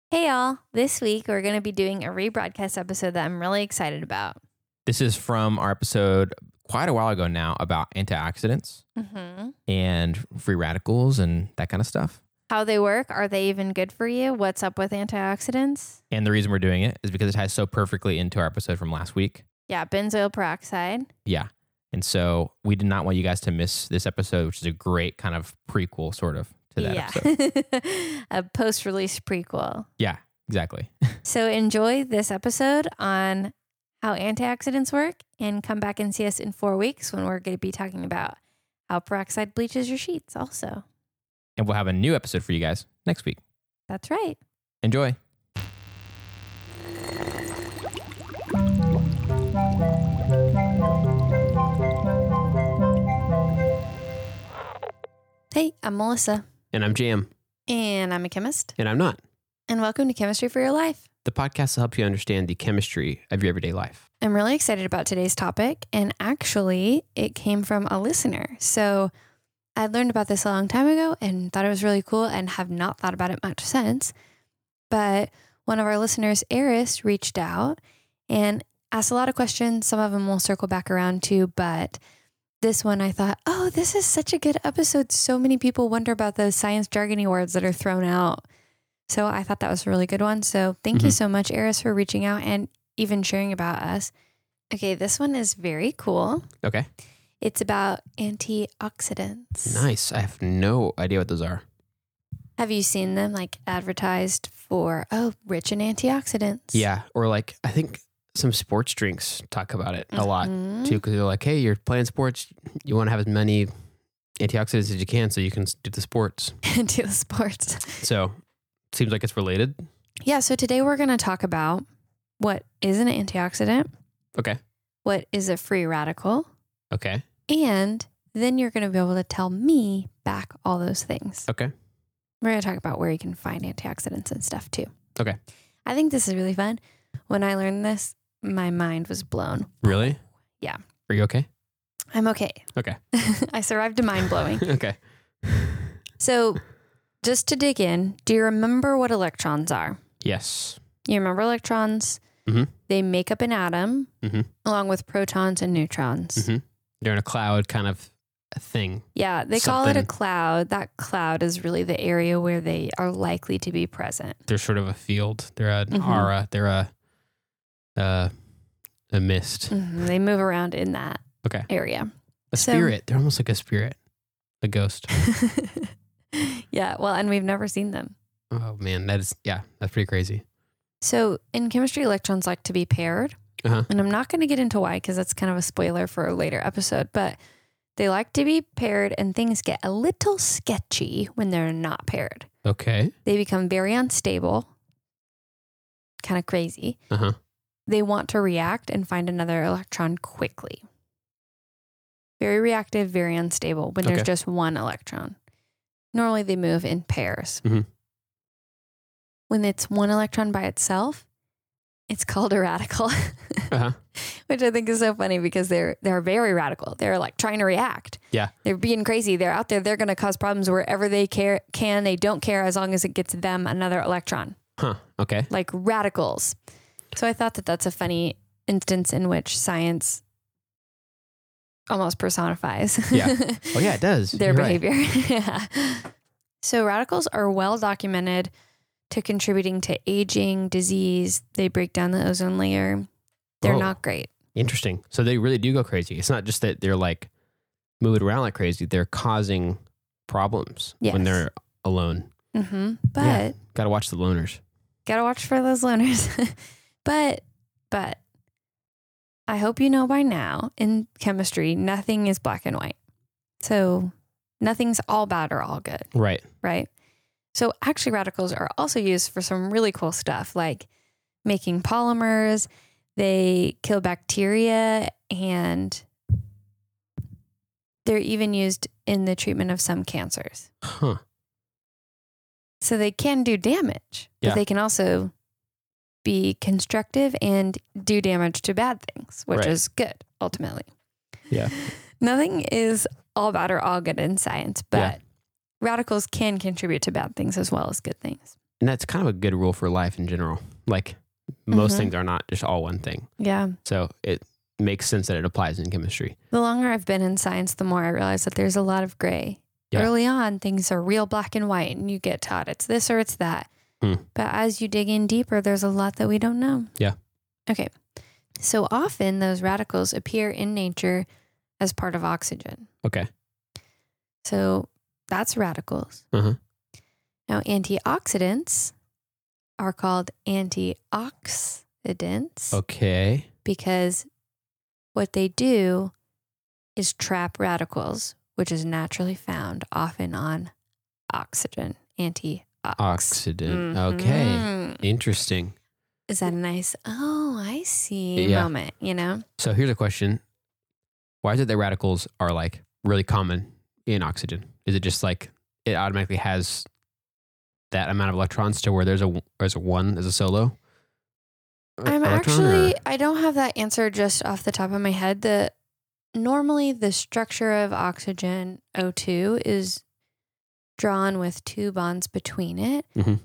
Hey y'all, this week we're going to be doing a rebroadcast episode that I'm really excited about. This is from our episode quite a while ago now about antioxidants and free radicals and that kind of stuff. How they work, are they even good for you? What's up with antioxidants? And the reason we're doing it is because it ties so perfectly into our episode from last week. Yeah, benzoyl peroxide. Yeah. And so we did not want you guys to miss this episode, which is a great kind of prequel sort of to that episode. A post-release prequel. Yeah, exactly. So enjoy this episode on how antioxidants work and come back and see us in 4 weeks when we're going to be talking about how peroxide bleaches your sheets also. And we'll have a new episode for you guys next week. That's right. Enjoy. Hey, I'm Melissa. And I'm Jam. And I'm a chemist. And I'm not. And welcome to Chemistry for Your Life. The podcast will help you understand the chemistry of your everyday life. I'm really excited about today's topic. And actually, it came from a listener. So I learned about this a long time ago and thought it was really cool and have not thought about it much since. But one of our listeners, Eris, reached out and asked a lot of questions. Some of them we'll circle back around to, but this one I thought, oh, this is such a good episode. So many people wonder about those science jargony words that are thrown out. So I thought that was a really good one. So thank you so much, Eris, for reaching out and even sharing about us. Okay, this one is very cool. Okay. It's about antioxidants. Nice. I have no idea what those are. Have you seen them like advertised for, rich in antioxidants? Yeah. Or like, I think some sports drinks talk about it a lot too, because they're like, hey, you're playing sports. You want to have as many antioxidants as you can so you can do the sports. Do the sports. So seems like it's related. Yeah. So today we're going to talk about what is an antioxidant. Okay. What is a free radical? Okay. And then you're going to be able to tell me back all those things. Okay. We're going to talk about where you can find antioxidants and stuff too. Okay. I think this is really fun. When I learned this, my mind was blown. Really? Yeah. Are you okay? I'm okay. Okay. I survived a mind blowing. Okay. So just to dig in, do you remember what electrons are? Yes. You remember electrons? Mm-hmm. They make up an atom along with protons and neutrons. Mm-hmm. They're in a cloud kind of a thing. Yeah, they call it a cloud. That cloud is really the area where they are likely to be present. They're sort of a field. They're an aura. They're a mist. They move around in that area. A spirit. They're almost like a spirit. A ghost. Yeah, well, and we've never seen them. Oh, man. That's pretty crazy. So in chemistry, electrons like to be paired. And I'm not going to get into why because that's kind of a spoiler for a later episode. But they like to be paired and things get a little sketchy when they're not paired. Okay. They become very unstable, kind of crazy. They want to react and find another electron quickly. Very reactive, very unstable when there's just one electron. Normally they move in pairs. When it's one electron by itself, it's called a radical, which I think is so funny because they're very radical. They're like trying to react. Yeah. They're being crazy. They're out there. They're going to cause problems wherever they can. They don't care as long as it gets them another electron. Okay. Like radicals. So I thought that that's a funny instance in which science almost personifies. Yeah. Oh yeah, it does. Their behavior. Right. Yeah. So radicals are well documented to contributing to aging, disease. They break down the ozone layer. They're not great. Interesting. So they really do go crazy. It's not just that they're like moving around like crazy. They're causing problems when they're alone. But got to watch the loners. Got to watch for those loners. But I hope you know by now in chemistry, nothing is black and white. So nothing's all bad or all good. Right. Right. So actually radicals are also used for some really cool stuff like making polymers. They kill bacteria and they're even used in the treatment of some cancers. So they can do damage, but they can also be constructive and do damage to bad things, which is good ultimately. Yeah. Nothing is all bad or all good in science, but radicals can contribute to bad things as well as good things. And that's kind of a good rule for life in general. Like most Mhm. things are not just all one thing. Yeah. So it makes sense that it applies in chemistry. The longer I've been in science, the more I realize that there's a lot of gray. Yeah. Early on, things are real black and white, and you get taught it's this or it's that. Hmm. But as you dig in deeper, there's a lot that we don't know. Yeah. Okay. So often those radicals appear in nature as part of oxygen. Okay. So that's radicals. Uh-huh. Now, antioxidants are called antioxidants Okay. because what they do is trap radicals, which is naturally found often on oxygen, antioxidant. Oxidant. Okay. Mhm. Interesting. Is that a nice, oh, I see moment, you know? So here's a question. Why is it that radicals are like really common in oxygen? Is it just like it automatically has that amount of electrons to where there's a one as a solo? I'm electron, actually, or- I don't have that answer just off the top of my head. Normally the structure of oxygen O2 is drawn with two bonds between it. Mhm.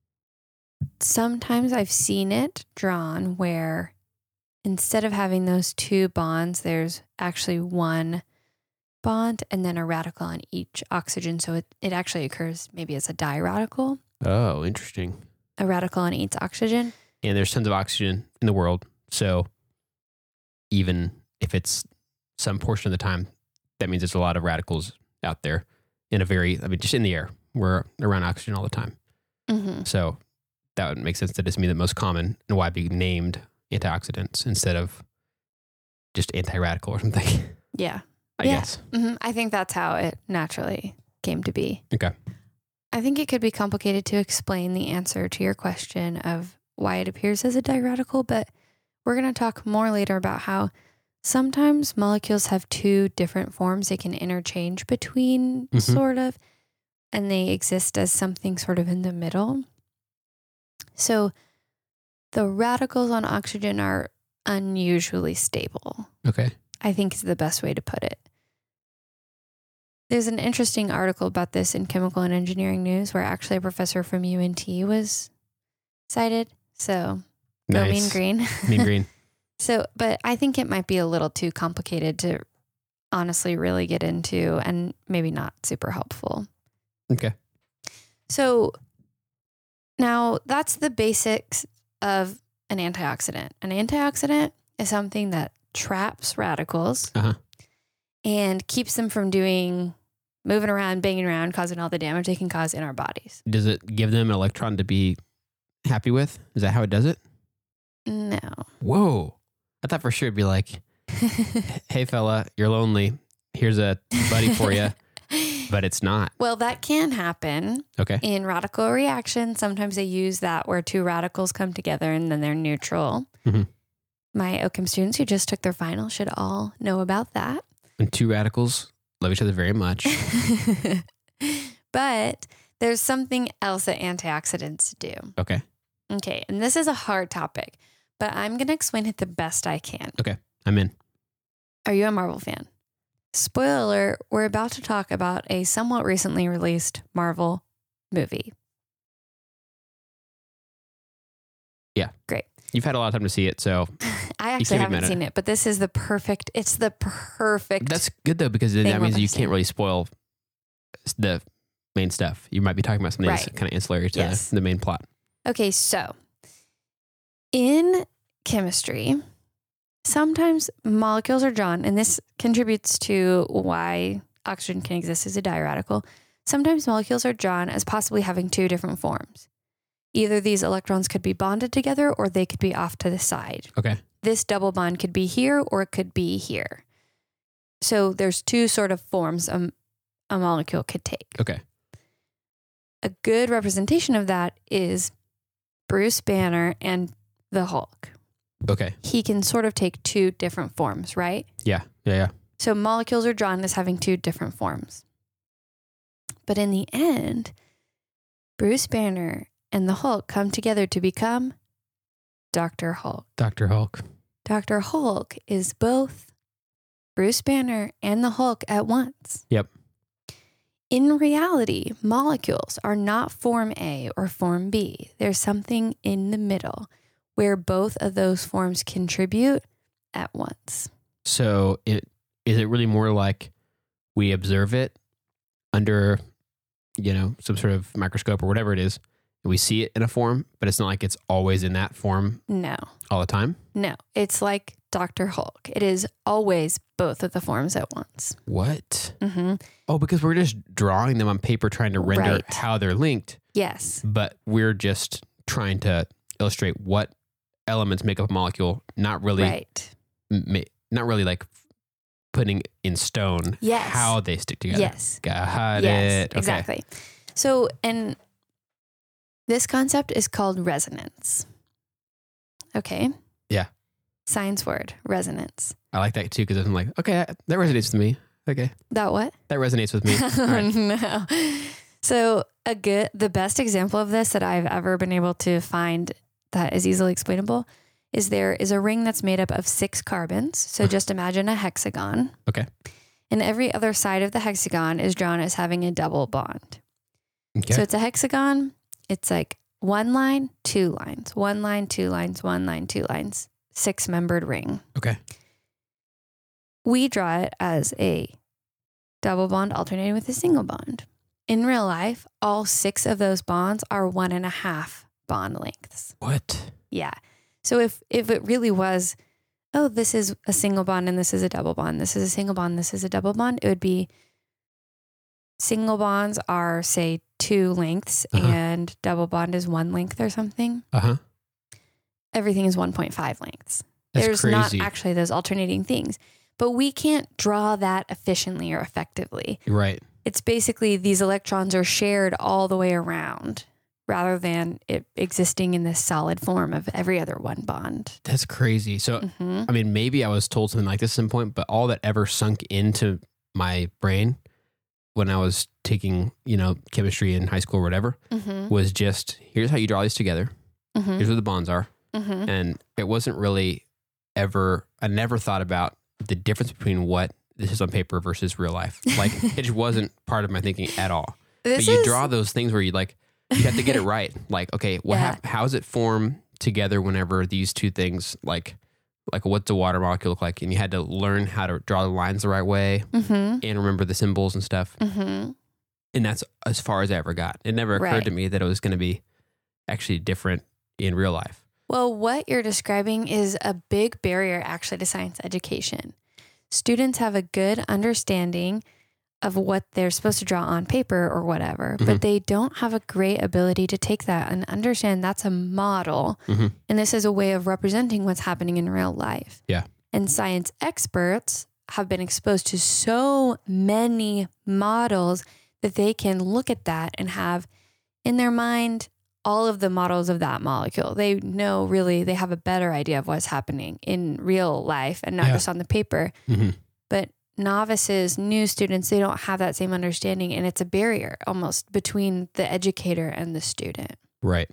Sometimes I've seen it drawn where instead of having those two bonds, there's actually one bond and then a radical on each oxygen. So it actually occurs maybe as a diradical, Oh, interesting. a radical on each oxygen. And there's tons of oxygen in the world. So even if it's some portion of the time, that means there's a lot of radicals out there just in the air. We're around oxygen all the time. Mm-hmm. So that would make sense that it's me the most common and why it'd be named antioxidants instead of just anti-radical or something. Yeah. I Yeah. guess. Mm-hmm. I think that's how it naturally came to be. Okay. I think it could be complicated to explain the answer to your question of why it appears as a diradical, but we're going to talk more later about how sometimes molecules have two different forms they can interchange between, sort of, and they exist as something sort of in the middle. So the radicals on oxygen are unusually stable, Okay. I think is the best way to put it. There's an interesting article about this in Chemical and Engineering News where actually a professor from UNT was cited. So go Mean Nice. Green. Mean Green. So, but I think it might be a little too complicated to honestly really get into and maybe not super helpful. Okay. So now that's the basics of an antioxidant. An antioxidant is something that traps radicals and keeps them from moving around, banging around, causing all the damage they can cause in our bodies. Does it give them an electron to be happy with? Is that how it does it? No. Whoa. I thought for sure it'd be like, hey fella, you're lonely. Here's a buddy for you. But it's not. Well, that can happen. Okay. In radical reactions, sometimes they use that where two radicals come together and then they're neutral. Mhm. My OChem students who just took their final should all know about that. And two radicals love each other very much. But there's something else that antioxidants do. Okay. Okay, and this is a hard topic, but I'm going to explain it the best I can. Okay. I'm in. Are you a Marvel fan? Spoiler alert, we're about to talk about a somewhat recently released Marvel movie. Yeah. Great. You've had a lot of time to see it, so I actually can't haven't admit it. seen it, but this is the perfect that's good though, because then thing that we're means you about to can't see. really spoil the main stuff. You might be talking about something that's Right. kind of ancillary to Yes. the main plot. Okay, so in chemistry, sometimes molecules are drawn, and this contributes to why oxygen can exist as a diradical. Sometimes molecules are drawn as possibly having two different forms. Either these electrons could be bonded together or they could be off to the side. Okay. This double bond could be here or it could be here. So there's two sort of forms a molecule could take. Okay. A good representation of that is Bruce Banner and the Hulk. Okay. He can sort of take two different forms, right? Yeah. Yeah. Yeah. So molecules are drawn as having two different forms. But in the end, Bruce Banner and the Hulk come together to become Dr. Hulk. Dr. Hulk. Dr. Hulk is both Bruce Banner and the Hulk at once. Yep. in reality, molecules are not form A or form B. There's something in the middle where both of those forms contribute at once. So is it really more like we observe it under, some sort of microscope or whatever it is, and we see it in a form, but it's not like it's always in that form No. all the time? No. It's like Dr. Hulk. It is always both of the forms at once. What? Mm-hmm. Oh, because we're just drawing them on paper, trying to render Right. how they're linked, Yes. but we're just trying to illustrate what elements make up a molecule, not really, Right. not really like putting in stone Yes. how they stick together. Yes. Got Yes, it. Okay. exactly. So, and this concept is called resonance. Okay. Yeah. Science word, resonance. I like that too, because I'm like, okay, that resonates with me. Okay. That what? That resonates with me. All right. No. So the best example of this that I've ever been able to find that is easily explainable is there is a ring that's made up of 6 carbons. So just imagine a hexagon. Okay. And every other side of the hexagon is drawn as having a double bond. Okay. So it's a hexagon. It's like 1 line, 2 lines, 1 line, 2 lines, 1 line, 2 lines, 6-membered ring. Okay. We draw it as a double bond alternating with a single bond. In real life, all 6 of those bonds are 1.5 bond lengths. What? Yeah. So if it really was, oh, this is a single bond and this is a double bond, this is a single bond, this is a double bond, it would be single bonds are, say, 2 lengths and double bond is 1 length or something. Uh-huh. Everything is 1.5 lengths. That's There's crazy. not actually those alternating things, but we can't draw that efficiently or effectively. Right. It's basically these electrons are shared all the way around rather than it existing in this solid form of every other one bond. That's crazy. So, Mhm. I mean, maybe I was told something like this at some point, but all that ever sunk into my brain when I was taking, chemistry in high school or whatever Mhm. was just, here's how you draw these together. Mhm. Here's where the bonds are. Mhm. And it wasn't really I never thought about the difference between what this is on paper versus real life. Like it just wasn't part of my thinking at all. This But you is- draw those things where you have to get it right. Like, okay, Yeah. how does it form together whenever these two things, like what's a water molecule look like? And you had to learn how to draw the lines the right way Mhm. and remember the symbols and stuff. Mhm. And that's as far as I ever got. It never occurred Right. to me that it was going to be actually different in real life. Well, what you're describing is a big barrier actually to science education. Students have a good understanding of what they're supposed to draw on paper or whatever, Mhm. but they don't have a great ability to take that and understand that's a model. Mhm. And this is a way of representing what's happening in real life. Yeah. And science experts have been exposed to so many models that they can look at that and have in their mind all of the models of that molecule. They know really, they have a better idea of what's happening in real life and not Yeah. just on the paper. Mhm. But novices, new students, they don't have that same understanding. And it's a barrier almost between the educator and the student. Right.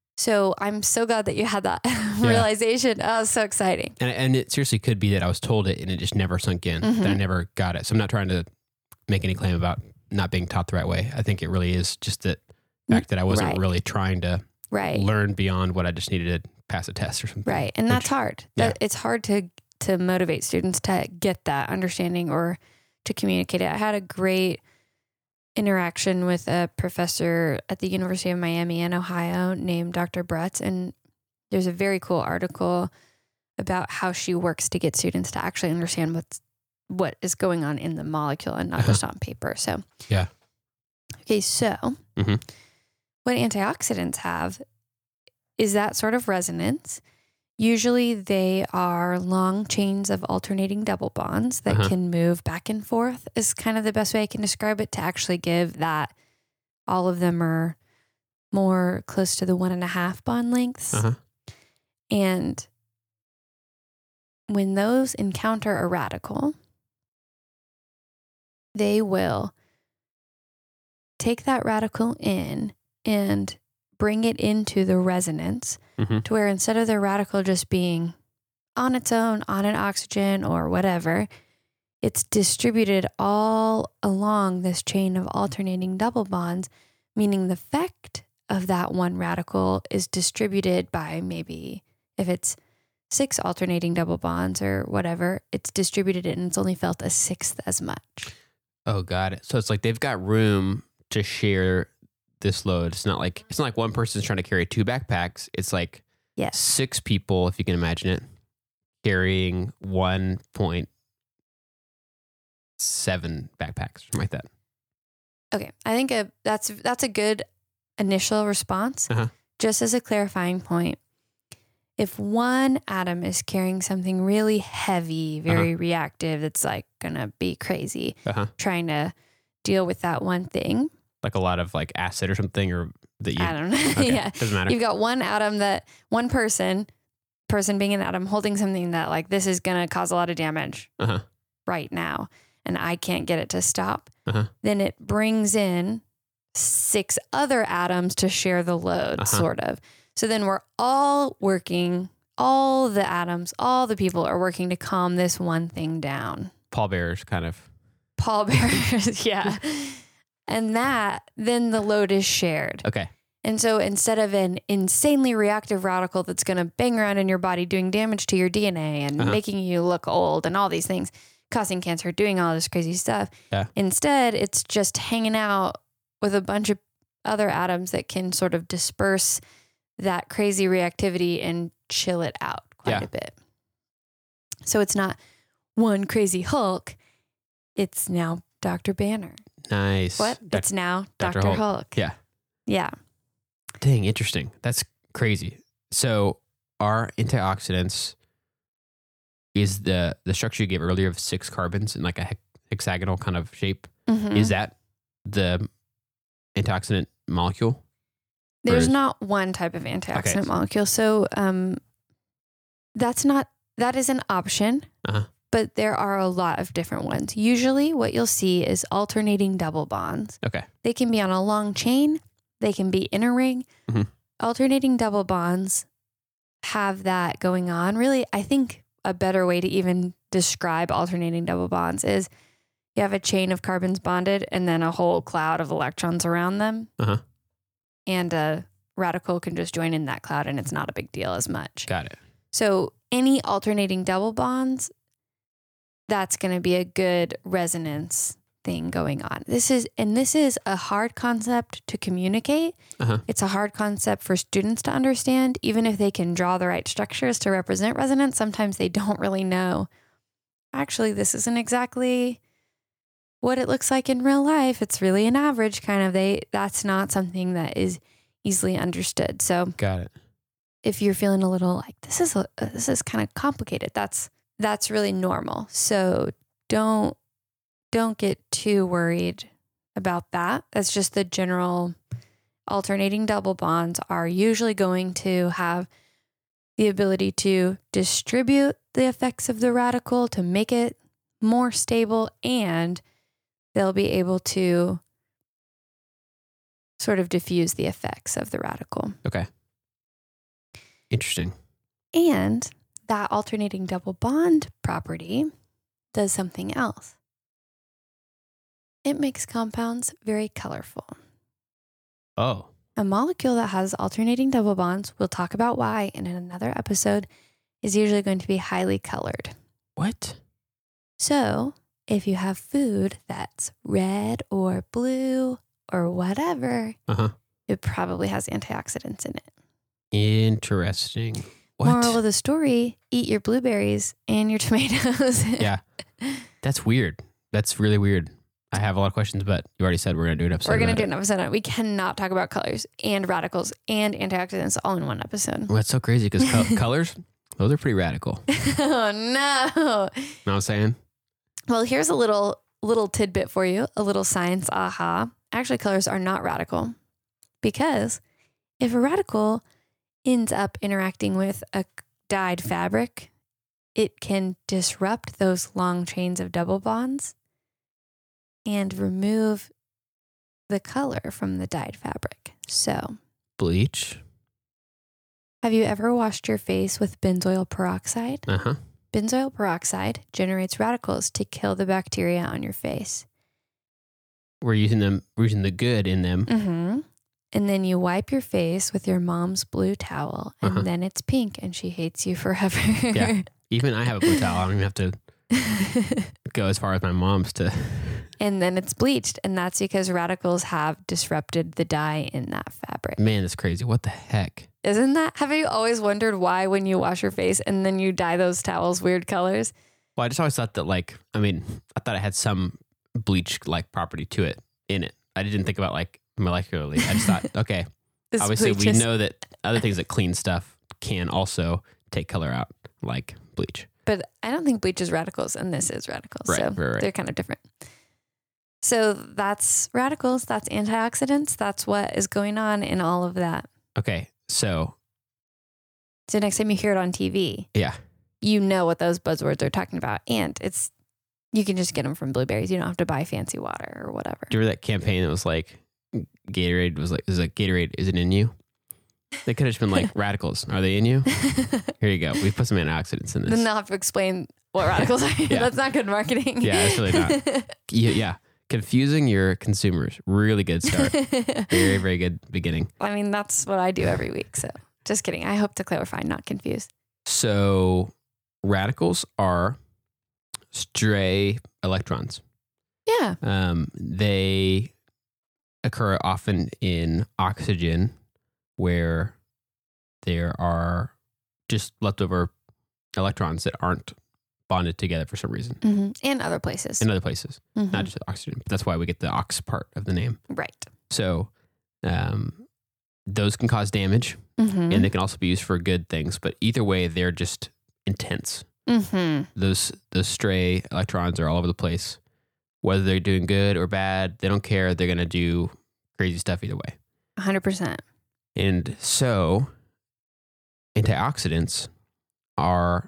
So I'm so glad that you had that realization. Oh, it's so exciting. And it seriously could be that I was told it and it just never sunk in, that I never got it. So I'm not trying to make any claim about not being taught the right way. I think it really is just the fact that I wasn't Right. really trying to Right. learn beyond what I just needed to pass a test or something. Right. And that's Which- hard. yeah. It's hard to motivate students to get that understanding or to communicate it. I had a great interaction with a professor at the University of Miami in Ohio named Dr. Bretz. And there's a very cool article about how she works to get students to actually understand what is going on in the molecule and not just on paper. So, Yeah. Okay. So Mhm. what antioxidants have is that sort of resonance. Usually they are long chains of alternating double bonds that can move back and forth is kind of the best way I can describe it to actually give that all of them are more close to the 1.5 bond lengths. Uh-huh. And when those encounter a radical, they will take that radical in and bring it into the resonance Mhm. to where instead of the radical just being on its own, on an oxygen or whatever, it's distributed all along this chain of alternating double bonds, meaning the effect of that one radical is distributed by maybe, if it's 6 alternating double bonds or whatever, it's distributed and it's only felt a sixth as much. Oh, got it. So it's like they've got room to share this load. It's not like one person's trying to carry 2 backpacks. It's like Yes. 6 people, if you can imagine it, carrying 1.7 backpacks, something like that. Okay. I think that's a good initial response. Uh-huh. Just as a clarifying point, if one atom is carrying something really heavy, very reactive, that's like going to be crazy, trying to deal with that one thing. Like a lot of like acid or something, or that you... I don't know. Okay. Yeah. Doesn't matter. You've got one atom one person being an atom holding something that like this is going to cause a lot of damage right now, and I can't get it to stop. Then it brings in 6 other atoms to share the load, sort of. So then we're all working, all the atoms, all the people are working to calm this one thing down. Pallbearers, kind of. Pallbearers, yeah. And then the load is shared. Okay. And so instead of an insanely reactive radical that's going to bang around in your body doing damage to your DNA and making you look old and all these things, causing cancer, doing all this crazy stuff, instead it's just hanging out with a bunch of other atoms that can sort of disperse that crazy reactivity and chill it out quite a bit. So it's not one crazy Hulk. It's now Dr. Banner. Nice. What? It's now Dr. Hulk. Yeah. Yeah. Dang, interesting. That's crazy. So our antioxidants is the structure you gave earlier of 6 carbons in like a hexagonal kind of shape. Is that the antioxidant molecule? There's not one type of antioxidant molecule. So that is an option, but there are a lot of different ones. Usually what you'll see is alternating double bonds. Okay. They can be on a long chain. They can be in a ring. Alternating double bonds have that going on. Really, I think a better way to even describe alternating double bonds is you have a chain of carbons bonded and then a whole cloud of electrons around them. And a radical can just join in that cloud and it's not a big deal as much. Got it. So any alternating double bonds, that's going to be a good resonance thing going on. This is a hard concept to communicate. It's a hard concept for students to understand. Even if they can draw the right structures to represent resonance, sometimes they don't really know, actually, this isn't exactly what it looks like in real life. It's really an average kind of, that's not something that is easily understood. So got it. If you're feeling a little like this is kind of complicated, that's really normal. So don't get too worried about that. That's just the general. Alternating double bonds are usually going to have the ability to distribute the effects of the radical to make it more stable, and they'll be able to sort of diffuse the effects of the radical. Okay. Interesting. And that alternating double bond property does something else. It makes compounds very colorful. Oh. A molecule that has alternating double bonds, we'll talk about why in another episode, is usually going to be highly colored. What? So if you have food that's red or blue or whatever, it probably has antioxidants in it. Interesting. What? Moral of the story, eat your blueberries and your tomatoes. Yeah. That's weird. That's really weird. I have a lot of questions, but you already said we're going to do an episode. We're going to do an episode on it. We cannot talk about colors and radicals and antioxidants all in one episode. Well, that's so crazy because colors, those are pretty radical. Oh, no. Know what I'm saying? Well, here's a little tidbit for you, a little science aha. Actually, colors are not radical because if a radical ends up interacting with a dyed fabric, it can disrupt those long chains of double bonds and remove the color from the dyed fabric. So, bleach. Have you ever washed your face with benzoyl peroxide? benzoyl peroxide generates radicals to kill the bacteria on your face. We're using the good in them. Mm-hmm. And then you wipe your face with your mom's blue towel, and then it's pink, and she hates you forever. Yeah. Even I have a blue towel. I don't even have to go as far as my mom's to. And then it's bleached, and that's because radicals have disrupted the dye in that fabric. Man, that's crazy. What the heck? Isn't that? Have you always wondered why when you wash your face and then you dye those towels weird colors? Well, I just always thought that, like, I thought it had some bleach-like property to it in it. I didn't think about, like, molecularly. I just thought, okay, obviously we know that other things that clean stuff can also take color out, like bleach. But I don't think bleach is radicals, and this is radicals. Right, so right. They're kind of different. So that's radicals, that's antioxidants, that's what is going on in all of that. Okay, so next time you hear it on TV, you know what those buzzwords are talking about. And you can just get them from Blueberries. You don't have to buy fancy water or whatever. Do you remember that campaign that was like, Gatorade was like, Gatorade, is it in you? They could have just been like, radicals, are they in you? Here you go. We put some antioxidants in this. Then they'll have to explain what radicals are. That's not good marketing. Yeah, that's really not. Yeah. Confusing your consumers. Really good start. Very, very good beginning. I mean, that's what I do every week. So just kidding. I hope to clarify, not confuse. So radicals are stray electrons. Yeah. They occur often in oxygen, where there are just leftover electrons that aren't bonded together for some reason. Mm-hmm. And other places. In other places, not just oxygen. But that's why we get the ox part of the name. Right. So those can cause damage, and they can also be used for good things. But either way, they're just intense. Those stray electrons are all over the place. Whether they're doing good or bad, they don't care. They're going to do crazy stuff either way. 100%. And so antioxidants are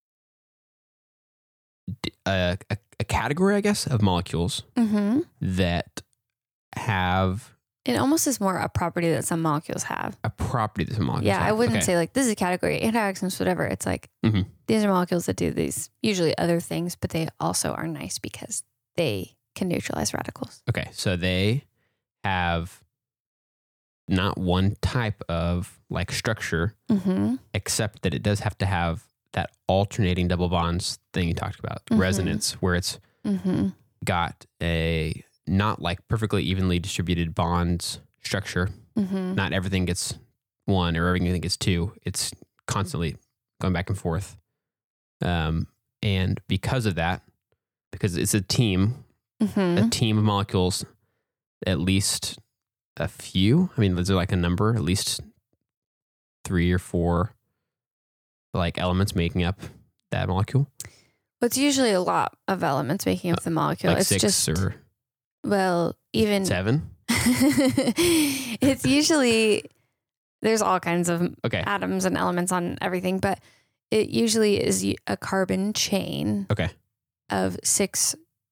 a category, I guess, of molecules that have... It almost is more a property that some molecules have. A property that some molecules have. Yeah, I wouldn't say like, this is a category, antioxidants, whatever. It's like, these are molecules that do these, usually other things, but they also are nice because they can neutralize radicals. Okay, so they have not one type of like structure, except that it does have to have that alternating double bonds thing you talked about, resonance, where it's got a not like perfectly evenly distributed bonds structure. Not everything gets one or everything gets two. It's constantly going back and forth. And because of that, because it's a team of molecules, at least a few, I mean, is there like a number, at least 3 or 4 like elements making up that molecule? Well, it's usually a lot of elements making up the molecule. Like it's 6 just, or well, even 7. It's usually, there's all kinds of Okay. atoms and elements on everything, but it usually is a carbon chain Okay. of 6,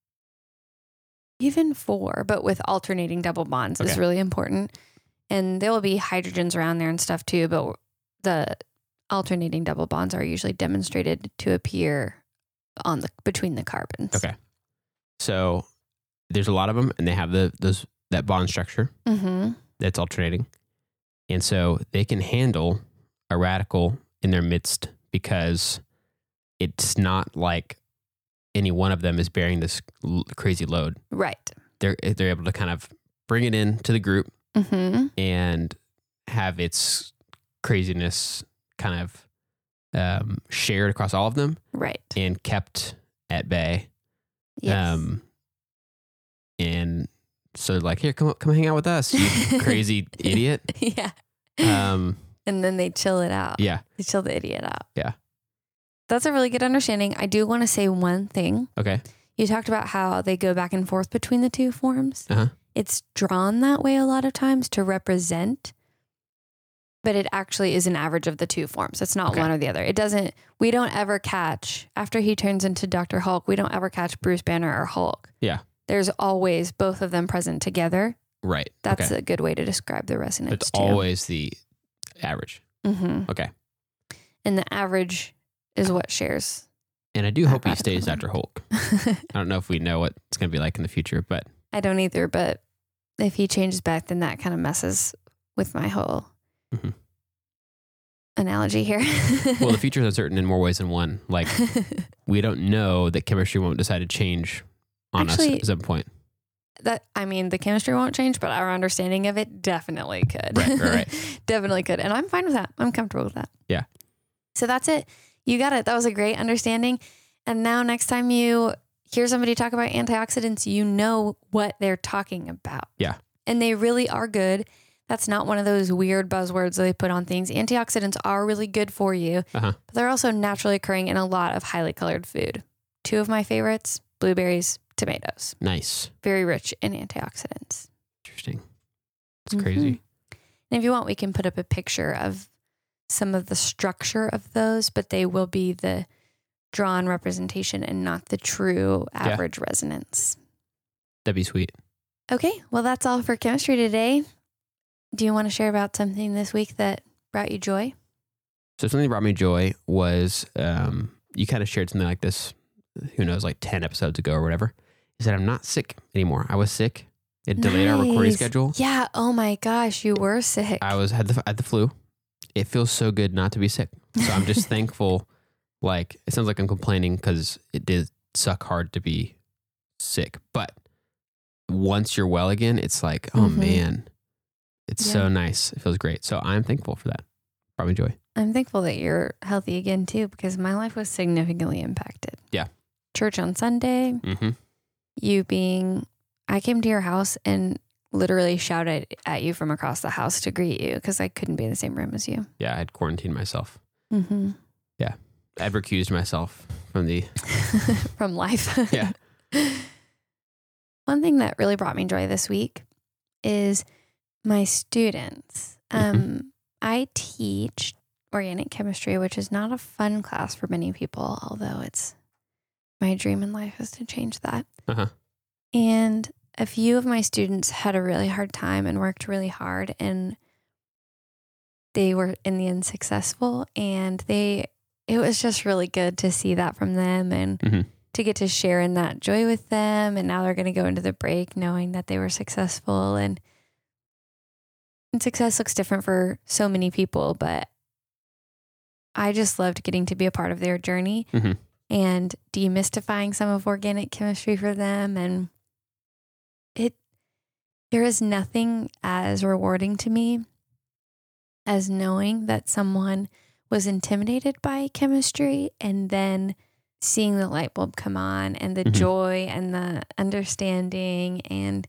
even 4, but with alternating double bonds is really important. And there will be hydrogens around there and stuff too, but the alternating double bonds are usually demonstrated to appear on between the carbons. Okay. So there's a lot of them, and they have that bond structure that's alternating. And so they can handle a radical in their midst because it's not like any one of them is bearing this crazy load. Right. They're able to kind of bring it into the group and have its craziness kind of shared across all of them. Right. And kept at bay. Yes. And so like, here, come hang out with us, you crazy idiot. Yeah. And then they chill it out. Yeah. They chill the idiot out. Yeah. That's a really good understanding. I do want to say one thing. Okay. You talked about how they go back and forth between the two forms. Uh-huh. It's drawn that way a lot of times to represent, but it actually is an average of the two forms. It's not one or the other. We don't ever catch, after he turns into Dr. Hulk, we don't ever catch Bruce Banner or Hulk. Yeah. There's always both of them present together. Right. That's a good way to describe the resonance It's too. always the average. Okay. And the average is what shares And I do hope he stays Dr. Hulk. I don't know if we know what it's going to be like in the future, but I don't either. But if he changes back, then that kind of messes with my whole analogy here. Well, the future is uncertain in more ways than one. Like, we don't know that chemistry won't decide to change on us at some point. The chemistry won't change, but our understanding of it definitely could. Right. Definitely could. And I'm fine with that. I'm comfortable with that. Yeah. So that's it. You got it. That was a great understanding. And now next time you hear somebody talk about antioxidants, you know what they're talking about. Yeah. And they really are good. That's not one of those weird buzzwords that they put on things. Antioxidants are really good for you, but they're also naturally occurring in a lot of highly colored food. 2 of my favorites, blueberries, tomatoes. Nice. Very rich in antioxidants. Interesting. It's crazy. And if you want, we can put up a picture of some of the structure of those, but they will be the drawn representation and not the true average resonance. That'd be sweet. Okay. Well, that's all for chemistry today. Do you want to share about something this week that brought you joy? So something that brought me joy was you kind of shared something like this, who knows, like 10 episodes ago or whatever. You said, I'm not sick anymore. I was sick. It delayed our recording schedule. Yeah. Oh my gosh. You were sick. I had the flu. It feels so good not to be sick. So I'm just thankful. Like, it sounds like I'm complaining because it did suck hard to be sick. But once you're well again, it's like, oh man, it's so nice. It feels great. So I'm thankful for that. Brought me joy. I'm thankful that you're healthy again too, because my life was significantly impacted. Yeah. Church on Sunday, I came to your house and literally shouted at you from across the house to greet you because I couldn't be in the same room as you. Yeah, I had quarantined myself. Yeah. I'd recused myself from from life. Yeah. One thing that really brought me joy this week is my students. I teach organic chemistry, which is not a fun class for many people, although it's my dream in life is to change that. And a few of my students had a really hard time and worked really hard, and they were in the end successful, and it was just really good to see that from them and to get to share in that joy with them. And now they're going to go into the break knowing that they were successful, and success looks different for so many people, but I just loved getting to be a part of their journey and demystifying some of organic chemistry for them. And there is nothing as rewarding to me as knowing that someone was intimidated by chemistry and then seeing the light bulb come on and the joy and the understanding. And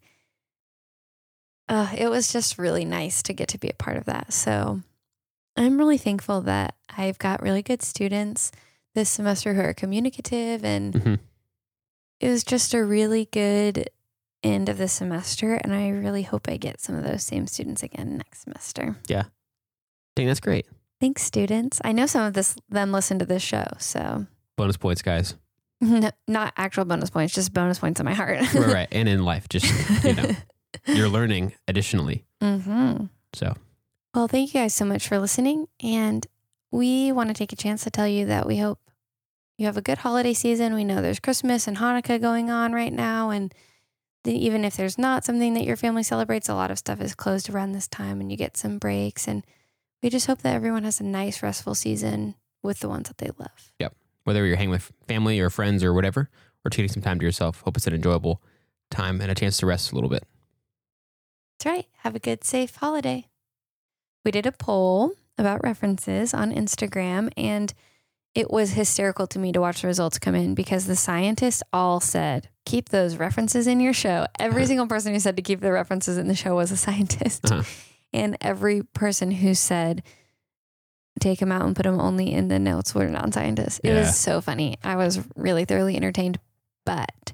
it was just really nice to get to be a part of that. So I'm really thankful that I've got really good students this semester who are communicative, and it was just a really good end of the semester, and I really hope I get some of those same students again next semester. Yeah. I think that's great. Thanks, students. I know some of them listen to this show, so. Bonus points, guys. No, not actual bonus points, just bonus points in my heart. Right. And in life, just, you're learning additionally. So. Well, thank you guys so much for listening. And we want to take a chance to tell you that we hope you have a good holiday season. We know there's Christmas and Hanukkah going on right now. And even if there's not something that your family celebrates, a lot of stuff is closed around this time and you get some breaks. And we just hope that everyone has a nice, restful season with the ones that they love. Yep. Whether you're hanging with family or friends or whatever, or taking some time to yourself, hope it's an enjoyable time and a chance to rest a little bit. That's right. Have a good, safe holiday. We did a poll about references on Instagram, and it was hysterical to me to watch the results come in because the scientists all said, keep those references in your show. Every single person who said to keep the references in the show was a scientist. And every person who said, take them out and put them only in the notes were non-scientists. It was so funny. I was really thoroughly entertained. But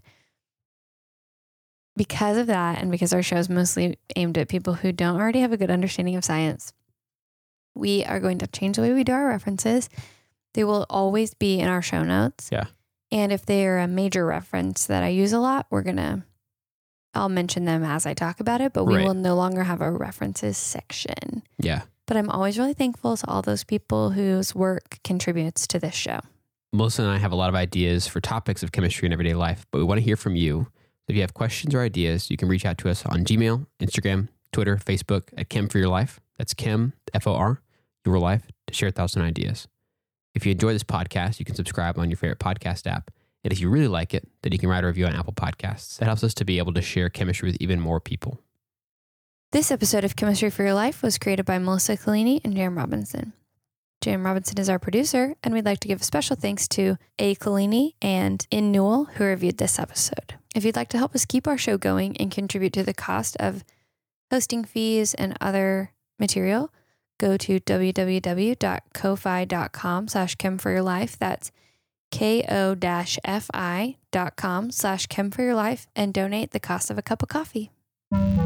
because of that, and because our show is mostly aimed at people who don't already have a good understanding of science, we are going to change the way we do our references. They will always be in our show notes. Yeah. And if they're a major reference that I use a lot, I'll mention them as I talk about it, but we will no longer have a references section. Yeah. But I'm always really thankful to all those people whose work contributes to this show. Melissa and I have a lot of ideas for topics of chemistry in everyday life, but we want to hear from you. If you have questions or ideas, you can reach out to us on Gmail, Instagram, Twitter, Facebook at Chem for Your Life. That's Chem, FOR, Your Life, to share thoughts and ideas. If you enjoy this podcast, you can subscribe on your favorite podcast app. And if you really like it, then you can write a review on Apple Podcasts. That helps us to be able to share chemistry with even more people. This episode of Chemistry for Your Life was created by Melissa Collini and J.M. Robinson. J.M. Robinson is our producer, and we'd like to give a special thanks to A. Collini and In Newell, who reviewed this episode. If you'd like to help us keep our show going and contribute to the cost of hosting fees and other material, go to www.ko-fi.com/chemforyourlife. That's ko-fi.com/chemforyourlife and donate the cost of a cup of coffee.